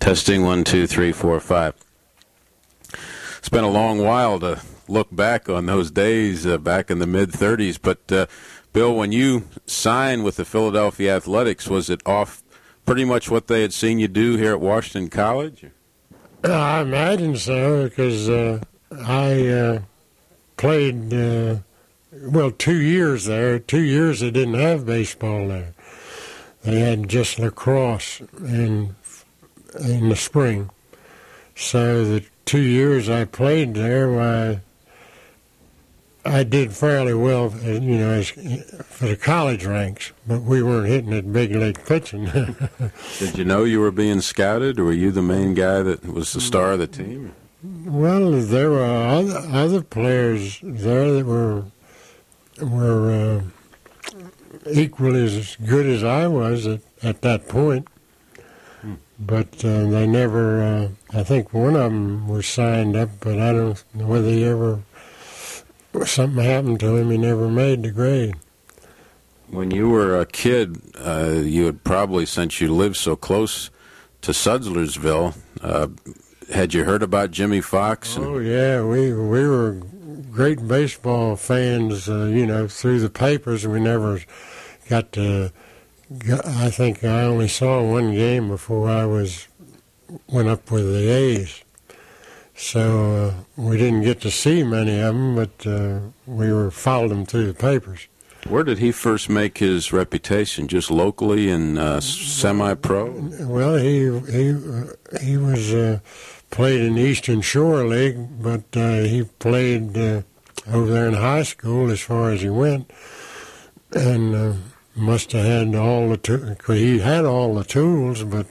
Testing 1, 2, 3, 4, 5. It's been a long while to look back on those days back in the mid-30s. But, Bill, when you signed with the Philadelphia Athletics, was it off pretty much what they had seen you do here at Washington College? I imagine so, because I played, 2 years there. 2 years they didn't have baseball there. They had just lacrosse in the spring. So the 2 years I played there, I did fairly well, for the college ranks, but we weren't hitting at big league pitching. Did you know you were being scouted, or were you the main guy that was the star of the team? Well, there were other players there that were equally as good as I was at that point. But they never, I think one of them was signed up, but I don't know whether something happened to him. He never made the grade. When you were a kid, you had probably, since you lived so close to Sudlersville, had you heard about Jimmy Fox? Oh, yeah, we were great baseball fans, through the papers. We never got to... I think I only saw one game before I went up with the A's. So we didn't get to see many of them, but we followed them through the papers. Where did he first make his reputation? Just locally in semi-pro? Well, he was played in the Eastern Shore League, but he played over there in high school as far as he went, and must have had all the tools. He had all the tools, but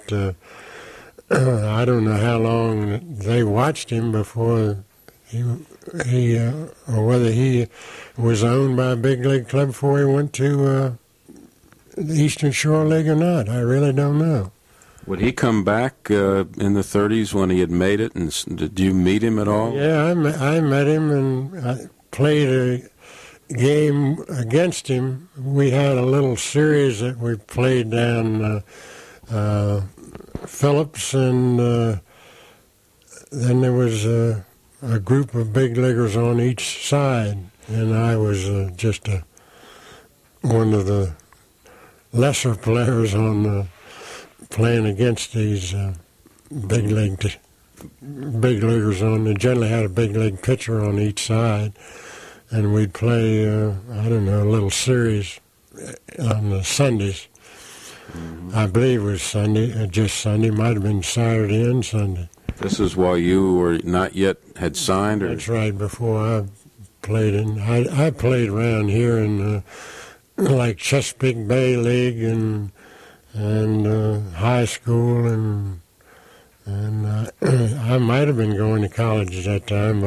I don't know how long they watched him before he or whether he was owned by a big league club before he went to the Eastern Shore League or not. I really don't know. Would he come back in the 30s when he had made it? And did you meet him at all? Yeah, I met him, and I played a game against him. We had a little series that we played down Phillips, and then there was a group of big leaguers on each side, and I was just one of the lesser players on playing against these big leaguers on. They generally had a big league pitcher on each side, and we'd play, a little series on the Sundays. Mm-hmm. I believe it was Sunday, just Sunday. Might have been Saturday and Sunday. This is while you were not yet had signed? Or? That's right, before I played in. I played around here in like Chesapeake Bay League and high school, and I might have been going to college at that time, but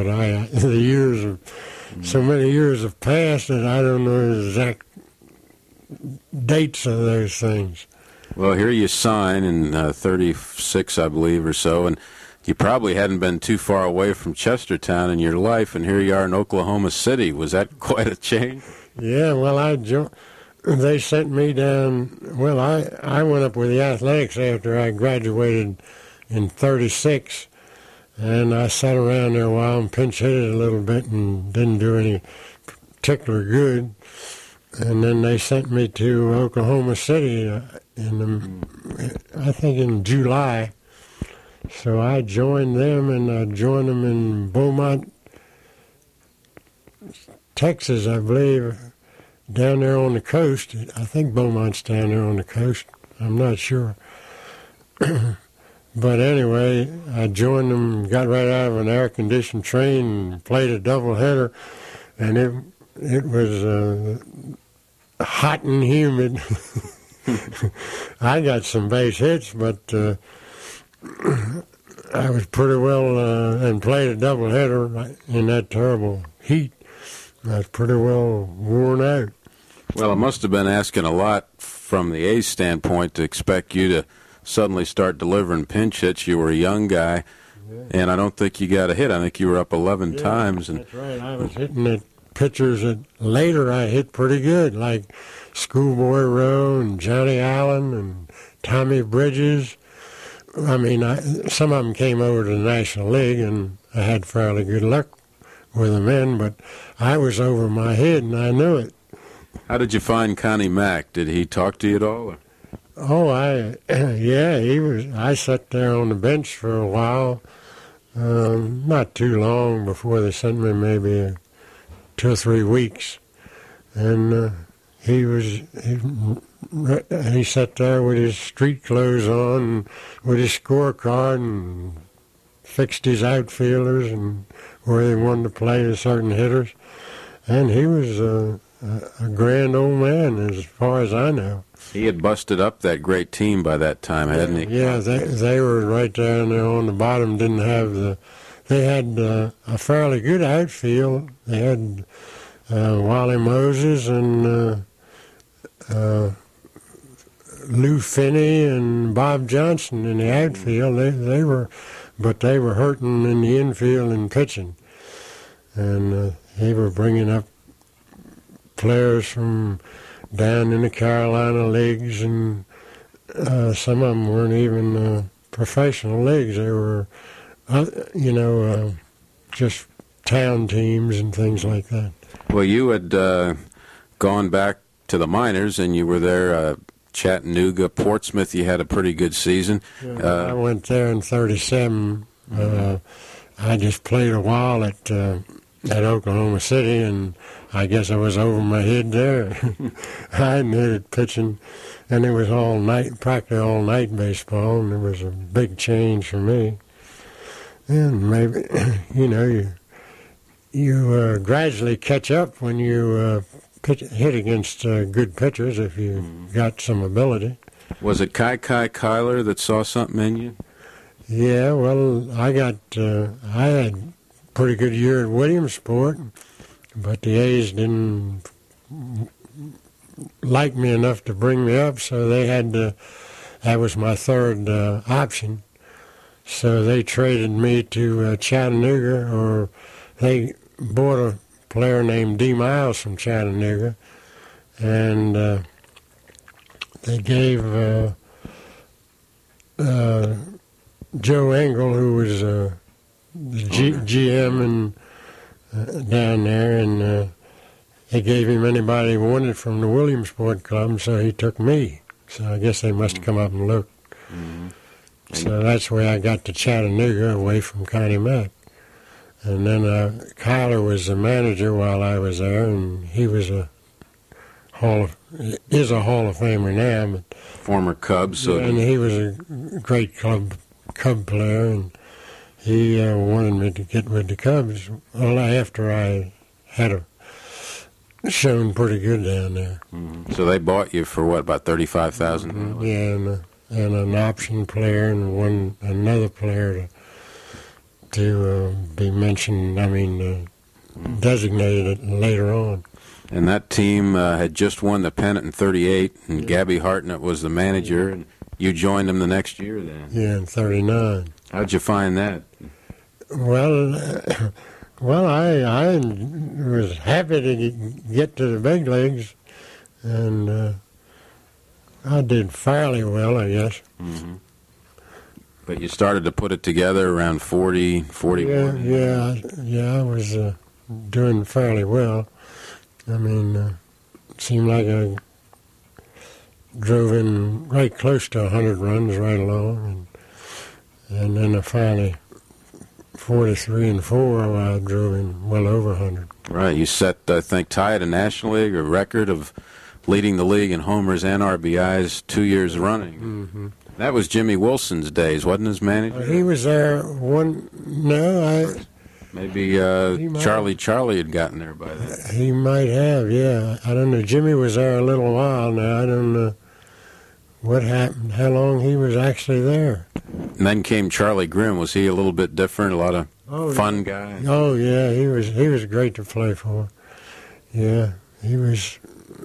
so many years have passed that I don't know the exact dates of those things. Well, here you sign in 36, I believe, or so, and you probably hadn't been too far away from Chestertown in your life, and here you are in Oklahoma City. Was that quite a change? Yeah, well, they sent me down. Well, I went up with the Athletics after I graduated in 36, and I sat around there a while and pinch hit it a little bit and didn't do any particular good. And then they sent me to Oklahoma City I think in July. So I joined them, and I joined them in Beaumont, Texas, I believe, down there on the coast. I think Beaumont's down there on the coast. I'm not sure. But anyway, I joined them, got right out of an air-conditioned train, and played a doubleheader, and it was hot and humid. I got some base hits, but I was pretty well and played a doubleheader in that terrible heat. I was pretty well worn out. Well, it must have been asking a lot from the A's standpoint to expect you to suddenly start delivering pinch hits. You were a young guy, and I don't think you got a hit. I think you were up 11 times. And that's right. I was hitting at pitchers that later I hit pretty good, like Schoolboy Rowe and Johnny Allen and Tommy Bridges. I mean, some of them came over to the National League, and I had fairly good luck with them in, but I was over my head, and I knew it. How did you find Connie Mack? Did he talk to you at all? Or? Oh, yeah, he was. I sat there on the bench for a while, not too long before they sent me, maybe 2 or 3 weeks, and he sat there with his street clothes on, and with his scorecard, and fixed his outfielders and where they wanted to play the certain hitters, and he was a grand old man as far as I know. He had busted up that great team by that time, hadn't he? Yeah, they were right down there on the bottom. They had a fairly good outfield. They had Wally Moses and Lou Finney and Bob Johnson in the outfield. They were hurting in the infield and pitching, and they were bringing up players from down in the Carolina leagues, and some of them weren't even professional leagues. They were, just town teams and things like that. Well, you had gone back to the minors, and you were there. Chattanooga, Portsmouth, you had a pretty good season. I went there in '37. I just played a while at Oklahoma City, and I guess I was over my head there. I admitted pitching, and it was practically all night baseball, and it was a big change for me. And maybe, you gradually catch up when you hit against good pitchers if you got some ability. Was it Kai Kyler that saw something in you? Yeah, well, I had a pretty good year at Williamsport, but the A's didn't like me enough to bring me up, so they had to. That was my third option. So they traded me to Chattanooga, or they bought a player named D. Miles from Chattanooga, and they gave Joe Engel, who was the GM down there, and they gave him anybody he wanted from the Williamsport club, so he took me. So I guess they must have come up and looked. Mm-hmm. So that's where I got to Chattanooga, away from Connie Mack. And then Kyler was the manager while I was there, and he was a Hall of Famer now. But, former Cub. So and he was a great Cub player, and he wanted me to get with the Cubs. Well, after I had shown pretty good down there. Mm-hmm. So they bought you for what, about $35,000? Mm-hmm. Yeah, and an option player and another player to be mentioned, designated later on. And that team had just won the pennant in '38, and Gabby Hartnett was the manager, and you joined them the next year then. Yeah, in '39. How'd you find that? Well, I was happy to get to the big leagues, and I did fairly well, I guess. Mm-hmm. But you started to put it together around 40, 41. Yeah, I was doing fairly well. It seemed like I drove in right close to 100 runs right along, and then I finally 43 and 4, I drove in well over 100. Right, you set, I think, tied a National League a record of leading the league in homers and RBIs 2 years running. Mm-hmm. That was Jimmy Wilson's days, wasn't his manager? He was there Maybe Charlie had gotten there by then. He might have, yeah. I don't know. Jimmy was there a little while now. I don't know what happened, how long he was actually there. And then came Charlie Grimm. Was he a little bit different? A lot of fun guy? Oh, yeah. He was great to play for. Yeah, he was.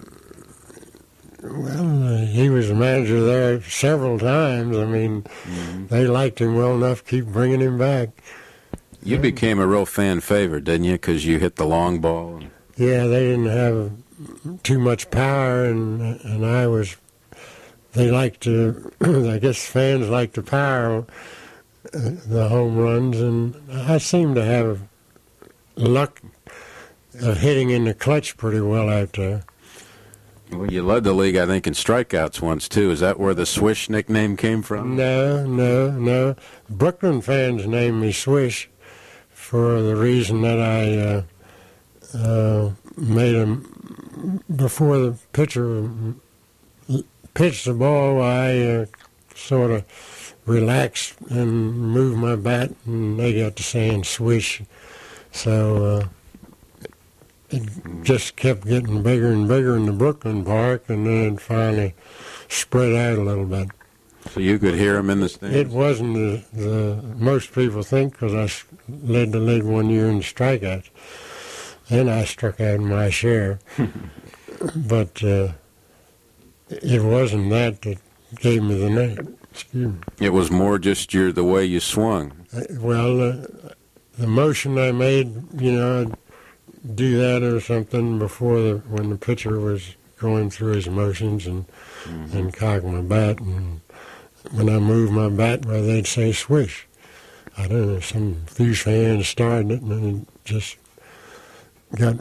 Well, he was the manager there several times. They liked him well enough to keep bringing him back. You became a real fan favorite, didn't you? Because you hit the long ball. Yeah, they didn't have too much power, and I was they like to, I guess fans like to power the home runs, and I seem to have luck of hitting in the clutch pretty well out there. Well, you led the league, I think, in strikeouts once, too. Is that where the Swish nickname came from? No. Brooklyn fans named me Swish for the reason that I made them, before the pitcher pitched the ball, I sort of relaxed and moved my bat, and they got to saying Swish. So it just kept getting bigger and bigger in the Brooklyn Park, and then it finally spread out a little bit. So you could hear him in the stands? It wasn't the most people think, because I led the league one year in strikeouts, and I struck out my share. But it wasn't that gave me the name. Excuse me. It was more just the way you swung. Well, the motion I made, I'd do that or something before when the pitcher was going through his motions, and cock my bat, and when I moved my bat, well, they'd say Swish. I don't know, some few fans started it, and then it just got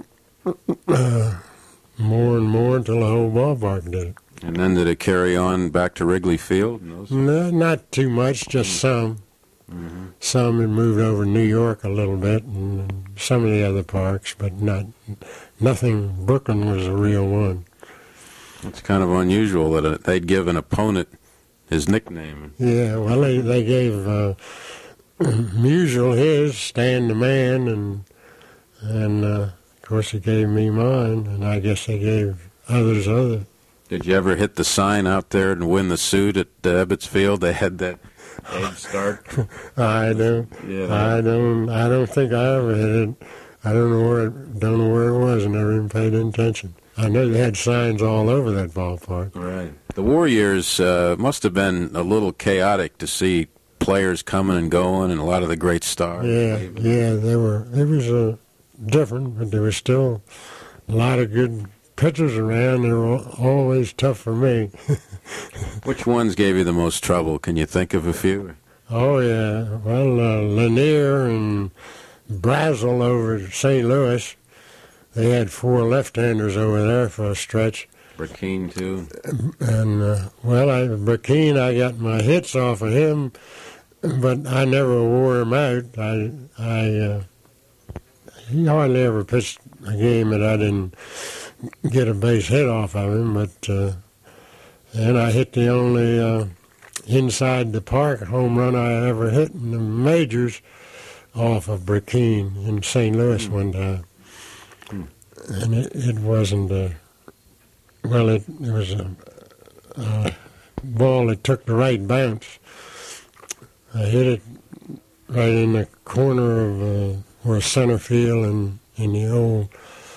more and more until the whole ballpark did it. And then did it carry on back to Wrigley Field? No, not too much, just some. Mm-hmm. Some had moved over to New York a little bit, and some of the other parks, but nothing. Brooklyn was a real one. It's kind of unusual that they'd give an opponent his nickname. Yeah, well, they gave Musial his, Stan the Man, and of course he gave me mine, and I guess they gave others. Did you ever hit the sign out there and win the suit at Ebbets Field? They had that egg start. I don't think I ever hit it. I don't know where it was, and never even paid attention. I know they had signs all over that ballpark. Right. The Warriors must have been a little chaotic to see players coming and going, and a lot of the great stars. Yeah, they were. It was different, but there was still a lot of good pitchers around. They were always tough for me. Which ones gave you the most trouble? Can you think of a few? Oh, yeah. Well, Lanier and Brazel over at St. Louis. They had 4 left-handers over there for a stretch. Burkeen, too. And, Burkeen, I got my hits off of him, but I never wore him out. He hardly ever pitched a game that I didn't get a base hit off of him, and I hit the only inside the park home run I ever hit in the majors off of Burkeen in St. Louis one time. And it wasn't it was a ball that took the right bounce. I hit it right in the corner of where center field and in the old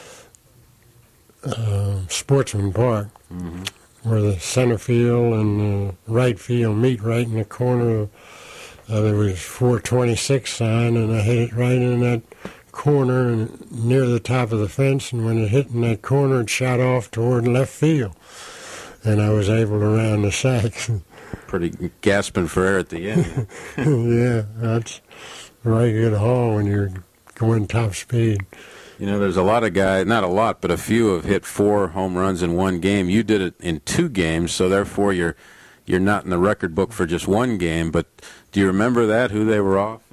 Sportsman Park, where the center field and the right field meet right in the corner. There was 426 sign, and I hit it right in that corner and near the top of the fence, and when it hit in that corner, it shot off toward left field, and I was able to round the sack. Pretty gasping for air at the end. Yeah, that's a very good haul when you're going top speed. There's a lot of guys, not a lot, but a few have hit 4 home runs in one game. You did it in 2 games, so therefore you're not in the record book for just one game, but do you remember that, who they were off?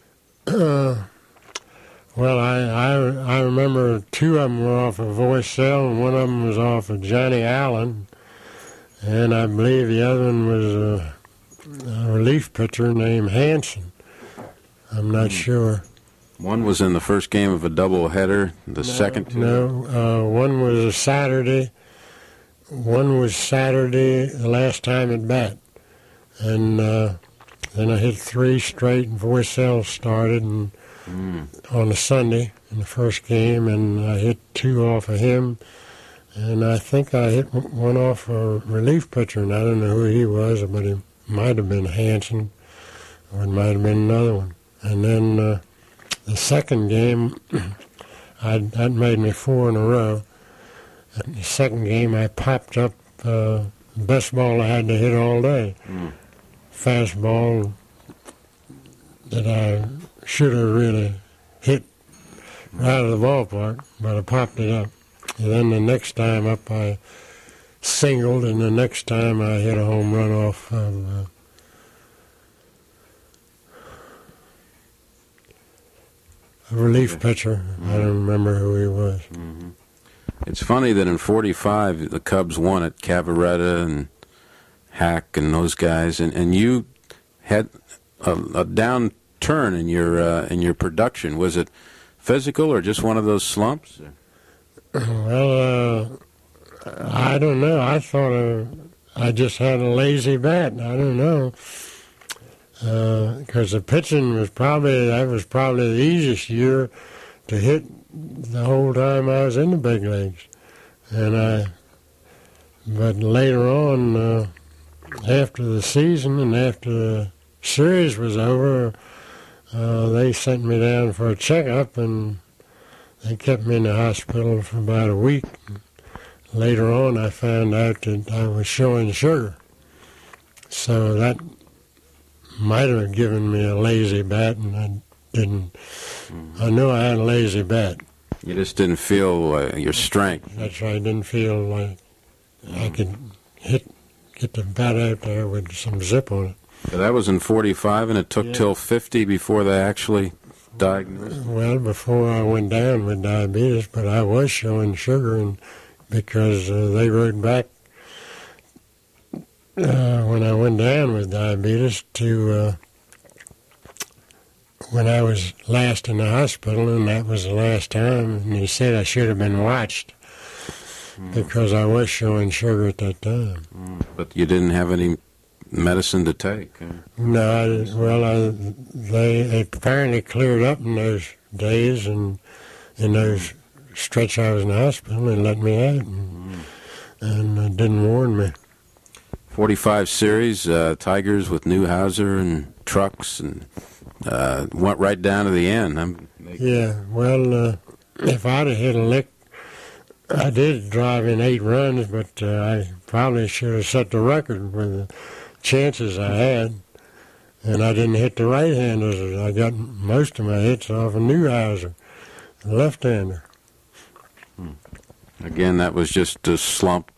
Well, I remember 2 of them were off of Voicell, and one of them was off of Johnny Allen, and I believe the other one was a relief pitcher named Hanson. I'm not sure. One was in the first game of a doubleheader, the second 2? No, one was a Saturday. One was Saturday, the last time at bat. And then I hit 3 straight, and Voicell started, and on a Sunday in the first game, and I hit 2 off of him, and I think I hit one off a relief pitcher, and I don't know who he was, but it might have been Hanson, or it might have been another one. And then the second game, that made me 4 in a row. And the second game, I popped up best ball I had to hit all day. Fastball that I should have really hit right out of the ballpark, but I popped it up. And then the next time up I singled, and the next time I hit a home run off of a relief pitcher. I don't remember who he was. It's funny that in '45 the Cubs won it, Cavaretta and Hack and those guys, and you had a downturn in your production. Was it physical or just one of those slumps? Well, I don't know. I thought I just had a lazy bat. I don't know. Because the pitching was probably the easiest year to hit the whole time I was in the big leagues. But later on, after the season and after the series was over, they sent me down for a checkup, and they kept me in the hospital for about a week. Later on, I found out that I was showing sugar. So that might have given me a lazy bat, and I didn't. I knew I had a lazy bat. You just didn't feel your strength. That's right. I didn't feel like I could get the bat out there with some zip on it. So that was in '45, and it took till '50 before they actually diagnosed. Well, before I went down with diabetes, but I was showing sugar, and because they wrote back when I went down with diabetes to when I was last in the hospital, and that was the last time, and he said I should have been watched because I was showing sugar at that time. But you didn't have any medicine to take? No, they apparently cleared up in those days, and in those stretch I was in the hospital, and let me out, and didn't warn me. 45 series, Tigers with Newhouser and Trucks, and went right down to the end. Yeah, well, if I'd have hit a lick, I did drive in 8 runs, but I probably should have set the record with the chances I had, and I didn't hit the right-handers. I got most of my hits off of Newhouser, the left-hander. Again, that was just a slump.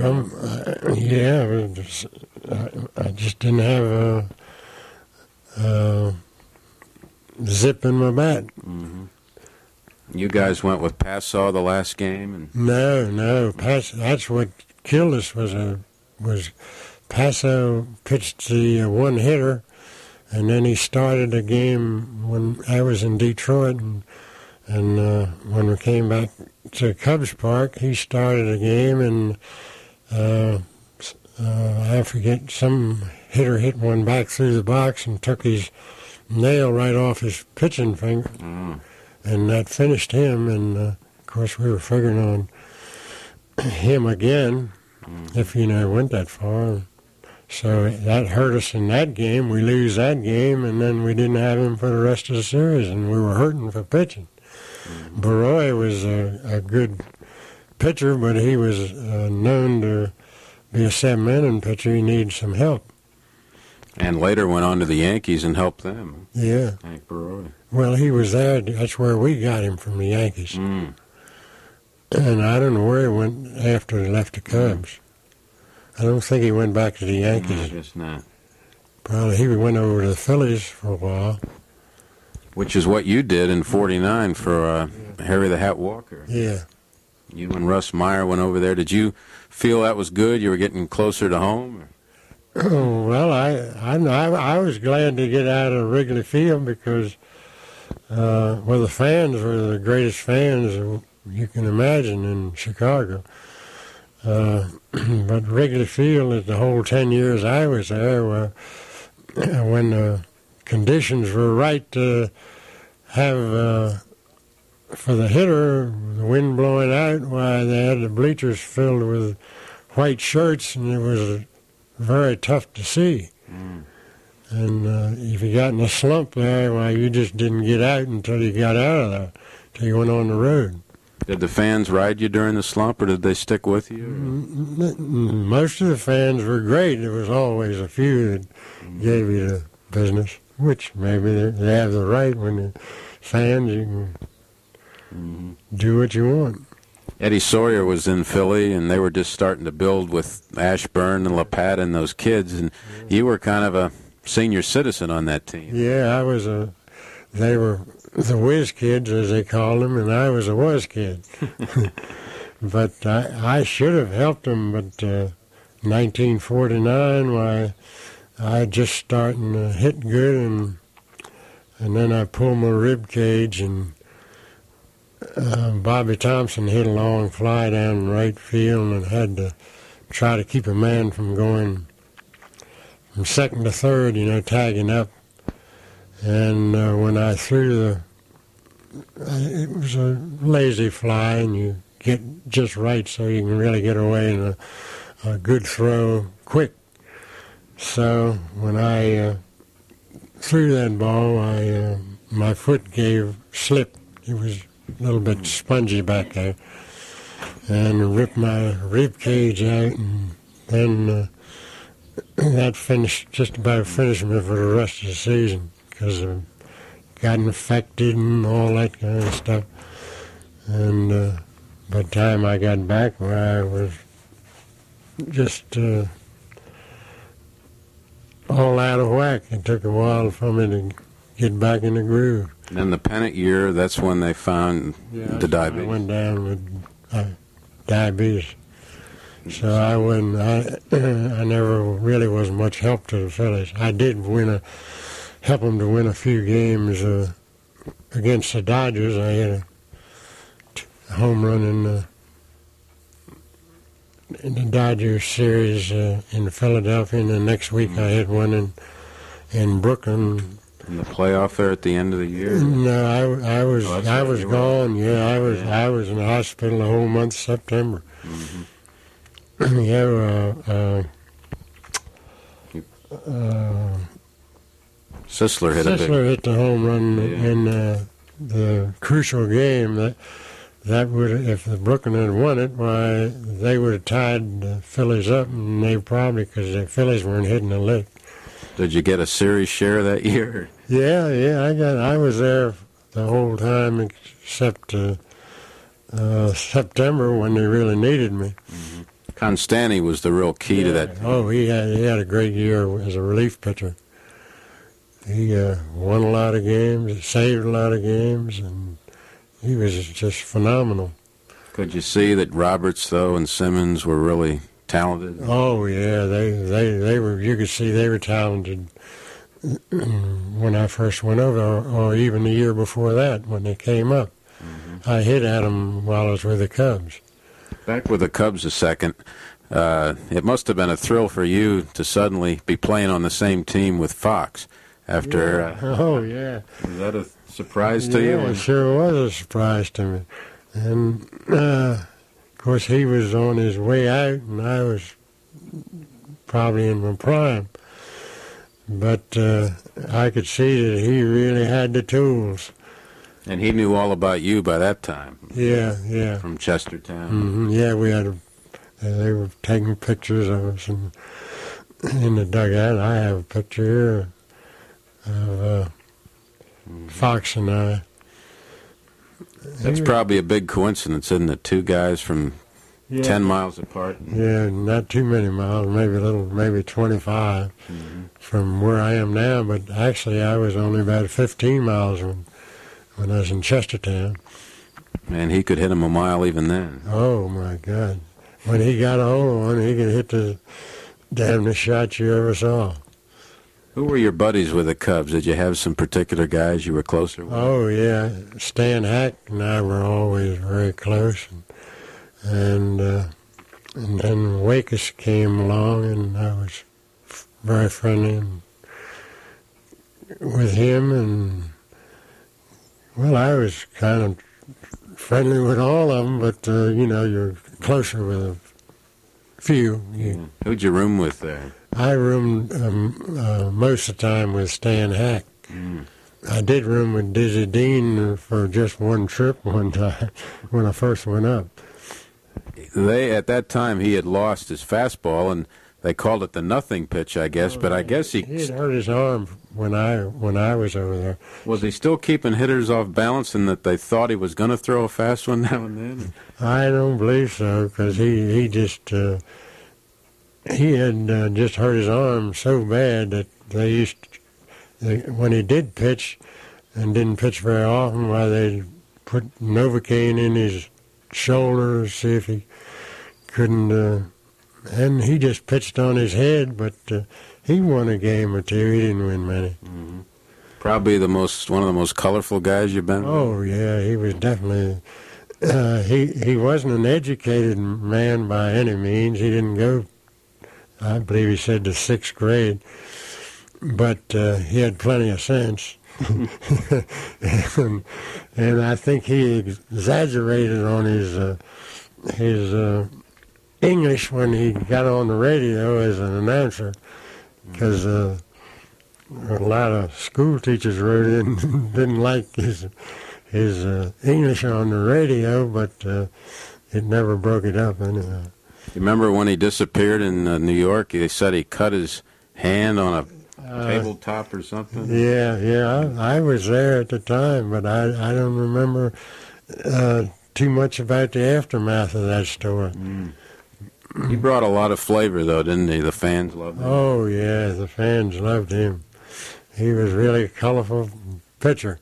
Yeah, I just didn't have a zip in my bat. You guys went with Passaw the last game? And No, that's what killed us was Passaw pitched the one-hitter, and then he started a game when I was in Detroit, and when we came back to Cubs Park, he started a game, and I forget, some hitter hit one back through the box and took his nail right off his pitching finger, and that finished him, and of course we were figuring on him again if he never went that far. So that hurt us in that game. We lose that game, and then we didn't have him for the rest of the series, and we were hurting for pitching. Baroy was a good pitcher, but he was known to be a 7-inning pitcher. He needed some help. And later went on to the Yankees and helped them. Yeah. Hank Baroy. Well, he was there. That's where we got him, from the Yankees. And I don't know where he went after he left the Cubs. I don't think he went back to the Yankees. I guess not. Probably he went over to the Phillies for a while. Which is what you did in '49 for Harry the Hat Walker. Yeah. You and Russ Meyer went over there. Did you feel that was good? You were getting closer to home? Oh, well, I was glad to get out of Wrigley Field because, the fans were the greatest fans you can imagine in Chicago. But Wrigley Field, the whole 10 years I was there, when the conditions were right to have, for the hitter, the wind blowing out, why they had the bleachers filled with white shirts, and it was very tough to see. And if you got in a slump there, why, you just didn't get out until you got out of there, until you went on the road. Did the fans ride you during the slump, or did they stick with you? Most of the fans were great. There was always a few that gave you the business, which maybe they have the right. When the fans, you can do what you want. Eddie Sawyer was in Philly, and they were just starting to build with Ashburn and LaPata and those kids, and you were kind of a senior citizen on that team. Yeah, I was they were the whiz kids, as they called them, and I was a whiz kid. But I should have helped them, but 1949, why, I just starting to hit good, and then I pulled my rib cage, and Bobby Thompson hit a long fly down right field and had to try to keep a man from going from second to third, tagging up. And when I threw it was a lazy fly, and you get just right so you can really get away in a good throw quick. So when I threw that ball, my foot gave slip. It was a little bit spongy back there, and ripped my rib cage out, and then that just about finished me for the rest of the season, because I got infected and all that kind of stuff. And by the time I got back, I was just all out of whack. It took a while for me to get back in the groove. And in the pennant year, that's when they found the diabetes. I went down with diabetes. So I never really was much help to the Phillies. I did help them to win a few games against the Dodgers. I had a home run in the Dodgers series in Philadelphia, and the next week I hit one in Brooklyn. In the playoff there at the end of the year? No, I was gone. Yeah, I was in the hospital the whole month of September. Mm-hmm. Sisler hit the home run in the crucial game. That would, if the Brooklyn had won it, why, they would have tied the Phillies up, and they probably, because the Phillies weren't hitting a lick. Did you get a series share that year? Yeah, I was there the whole time except September, when they really needed me. Mm-hmm. Constanti was the real key to that. Oh, he had a great year as a relief pitcher. He won a lot of games, saved a lot of games, and he was just phenomenal. Could you see that Roberts, though, and Simmons were really talented? Oh, yeah, they were. You could see they were talented when I first went over, or even the year before that when they came up. Mm-hmm. I hit at them while I was with the Cubs. Back with the Cubs a second, it must have been a thrill for you to suddenly be playing on the same team with Fox after... yeah. Was that a surprise to you? Yeah, it sure was a surprise to me. And, of course, he was on his way out, and I was probably in my prime. But I could see that he really had the tools. And he knew all about you by that time. Yeah. From Chestertown. Mm-hmm. Yeah, we had they were taking pictures of us in the dugout. I have a picture here of Fox and I. That's probably a big coincidence, isn't it? Two guys from 10 miles apart. Yeah, not too many miles, maybe 25 from where I am now. But actually, I was only about 15 miles when I was in Chestertown. And he could hit him a mile even then. Oh, my God. When he got a hold of one, he could hit the damnedest shot you ever saw. Who were your buddies with the Cubs? Did you have some particular guys you were closer with? Oh, yeah. Stan Hack and I were always very close. And then Wakus came along, and I was very friendly with him. And, well, I was kind of friendly with all of them, but, you're closer with a few. Who'd you room with there? I roomed most of the time with Stan Hack. I did room with Dizzy Dean for just one trip one time when I first went up. At that time, he had lost his fastball, and they called it the nothing pitch, I guess. But I guess he had hurt his arm when I was over there. Was he still keeping hitters off balance, and that they thought he was going to throw a fast one now and then? I don't believe so, because he had just hurt his arm so bad that when he did pitch, and didn't pitch very often, why they put Novocaine in his shoulder to see if he couldn't. And he just pitched on his head, but he won a game or two. He didn't win many. Mm-hmm. Probably one of the most colorful guys you've been with. Oh yeah, he was definitely. He wasn't an educated man by any means. He didn't go, I believe he said, to 6th grade, but he had plenty of sense. and I think he exaggerated on his English when he got on the radio as an announcer, because a lot of school teachers wrote in didn't like his English on the radio, but it never broke it up anyway. You remember when he disappeared in New York? They said he cut his hand on a tabletop or something? Yeah, I was there at the time, but I don't remember too much about the aftermath of that story. Mm. He brought a lot of flavor, though, didn't he? The fans loved him. Oh, yeah, the fans loved him. He was really a colorful pitcher.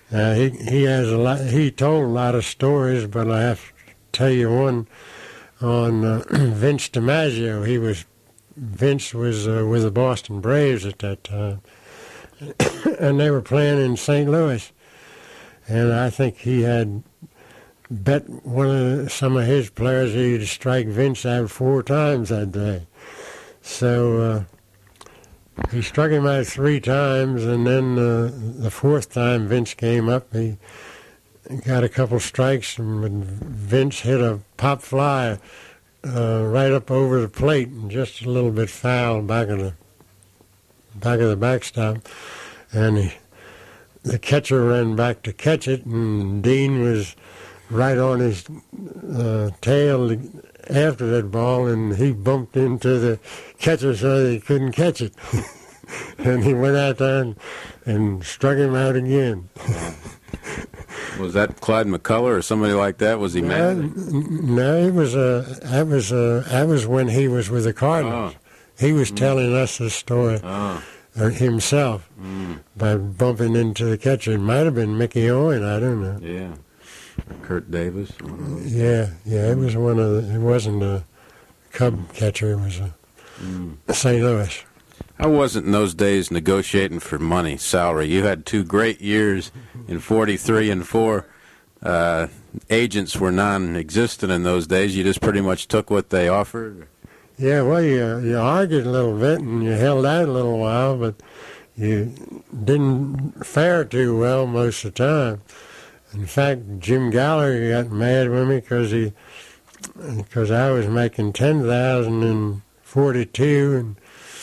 He told a lot of stories, but I have to tell you one on Vince DiMaggio. Vince was with the Boston Braves at that time, and they were playing in St. Louis. And I think he had bet some of his players he'd strike Vince out 4 times that day. So he struck him out 3 times, and then the 4th time Vince came up, he got a couple strikes, and Vince hit a pop fly right up over the plate and just a little bit foul back of the backstop, and the catcher ran back to catch it, and Dean was right on his tail after that ball, and he bumped into the catcher so he couldn't catch it. And he went out there and struck him out again. Was that Clyde McCullough or somebody like that? Was he mad? No, it was that was when he was with the Cardinals. Oh. He was telling us the story himself by bumping into the catcher. It might have been Mickey Owen, I don't know. Yeah. Kurt Davis. Yeah. It was it wasn't a Cub catcher. It was a St. Louis. I wasn't in those days negotiating for money, salary. You had 2 great years in 43 and 4. Agents were non-existent in those days. You just pretty much took what they offered. Yeah, well, you argued a little bit and you held out a little while, but you didn't fare too well most of the time. In fact, Jim Gallagher got mad with me because I was making $10,000 in 42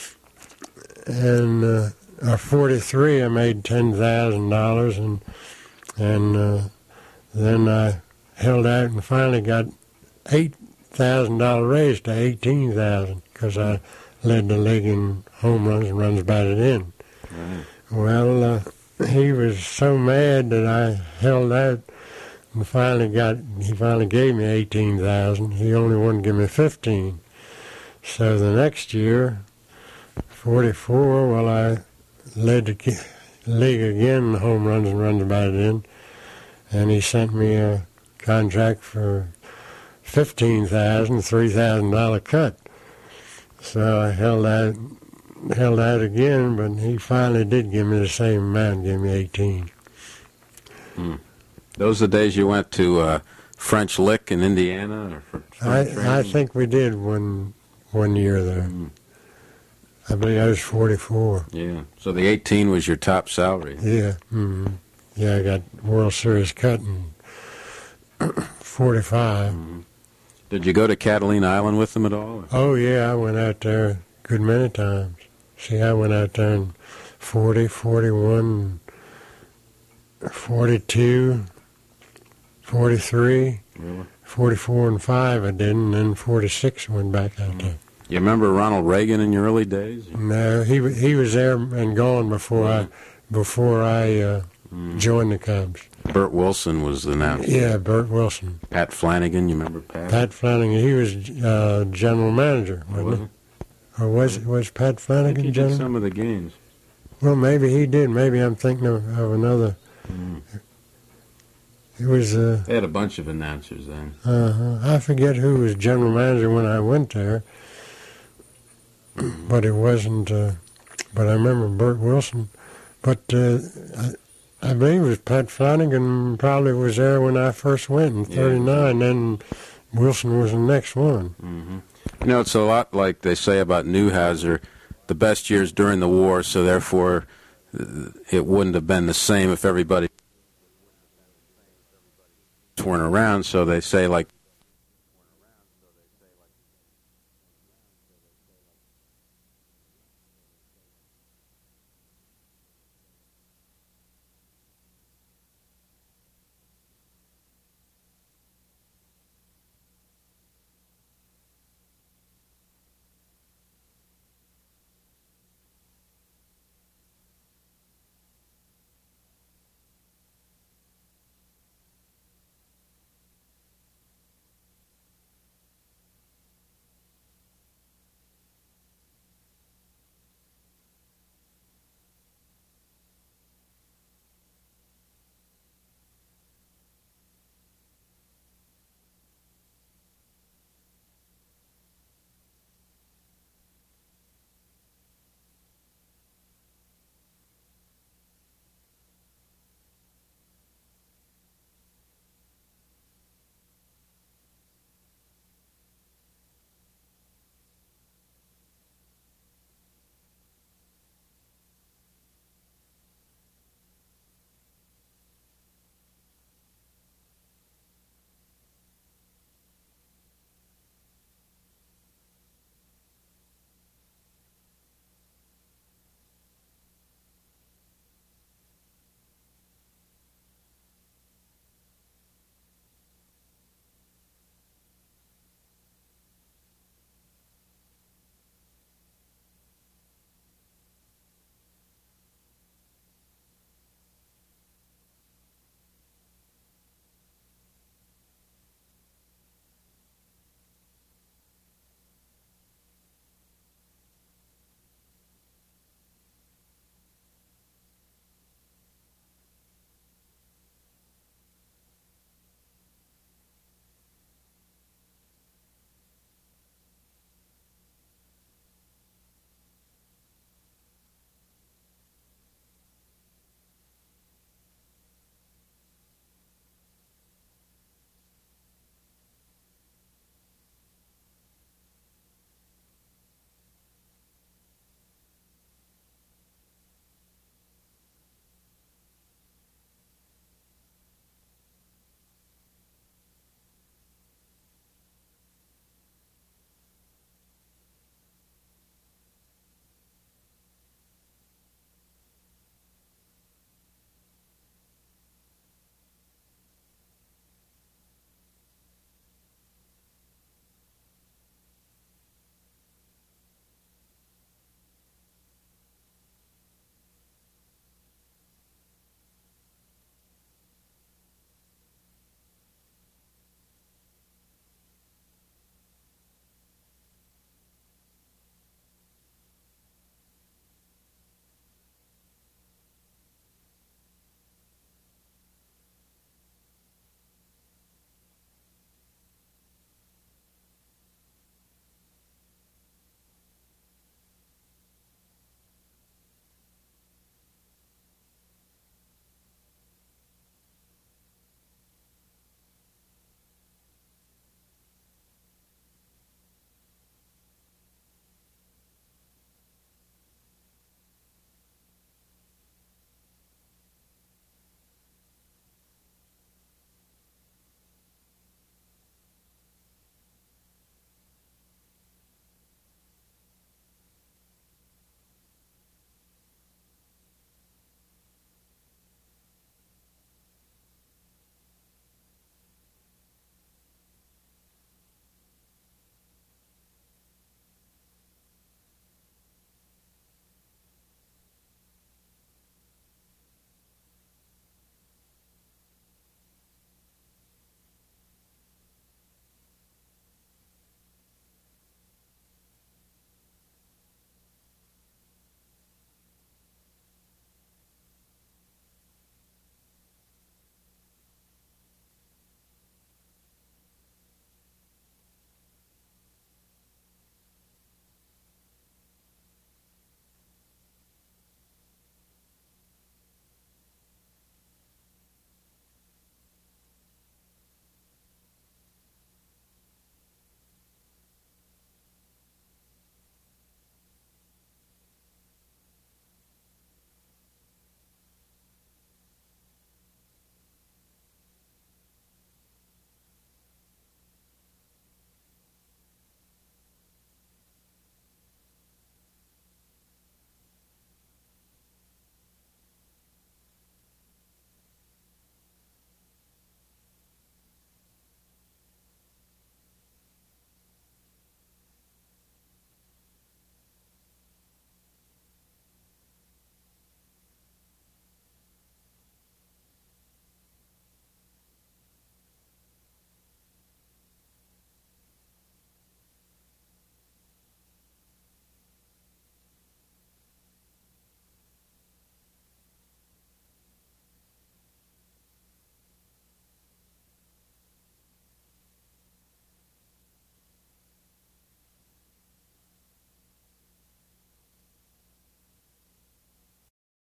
and 43 I made $10,000 and then I held out and finally got $8,000 raise to $18,000 because I led the league in home runs and runs batted in. Right. Well, he was so mad that I held out and he finally gave me $18,000. He only wanted to give me $15,000. So the next year, 44, well, I led the league again in home runs and runs batted in, and he sent me a contract for $15,000, $3,000 cut. So I held out again, but he finally did give me the same amount, gave me 18. Those are the days you went to French Lick in Indiana? Or I think we did one year there. I believe I was 44. Yeah, so the 18 was your top salary. Yeah, yeah, I got World Series cut in 45. Did you go to Catalina Island with them at all? Oh, yeah, I went out there a good many times. See, I went out there in 40, 41, 42, 43, Really? 44 and 5 I did, and then 46 went back out there. You remember Ronald Reagan in your early days? No, he was there and gone before I joined the Cubs. Bert Wilson was the announcer. Yeah, Bert Wilson. Pat Flanagan, you remember Pat? Pat Flanagan, he was general manager, Oh, wasn't he? Or was Pat I think Flanagan he did general? some of the games. Well, maybe he did. Maybe I'm thinking of another. It was. They had a bunch of announcers then. I forget who was general manager when I went there, but it wasn't. But I remember Bert Wilson. But I believe it was Pat Flanagan. Probably was there when I first went in '39. Then Wilson was the next one. Mm-hmm. You know, it's a lot like they say about Neuhauser. The best years during the war, so therefore it wouldn't have been the same if everybody weren't around. So they say, like,